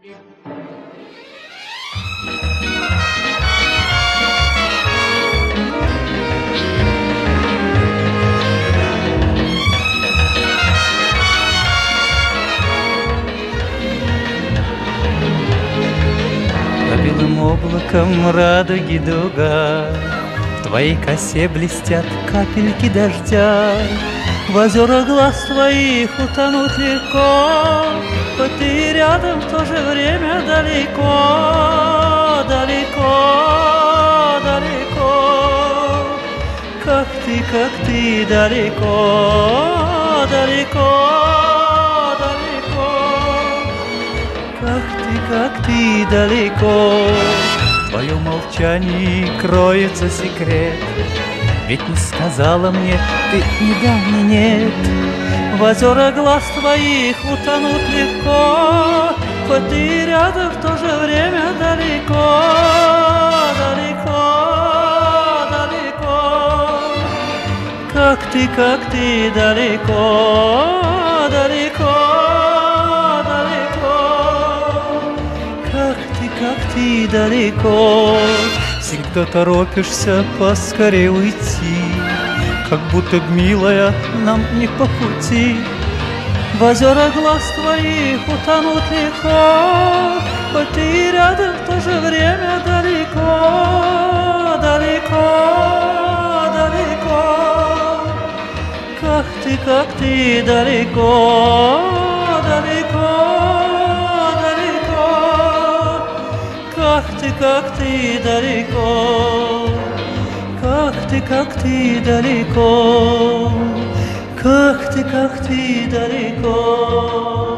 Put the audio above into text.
По белым облаком радуги дуга, в твоей косе блестят капельки дождя. В озера глаз твоих утонуть легко, хоть ты рядом, в то же время далеко, далеко, далеко. Как ты далеко, далеко, далеко. Как ты далеко. В твоем молчании кроется секрет, ведь не сказала мне ты ни да, ни нет. В озера глаз твоих утонуть легко, хоть ты рядом, в то же время далеко, далеко, далеко. Как ты далеко, далеко, далеко. Как ты далеко. Всегда торопишься поскорее уйти, как будто б, милая, нам не по пути. В озера глаз твоих утонуть легко, хоть ты рядом, в то же время далеко, далеко, далеко. Как ты далеко, далеко, далеко. Как ты далеко. Как ты далеко, как ты далеко.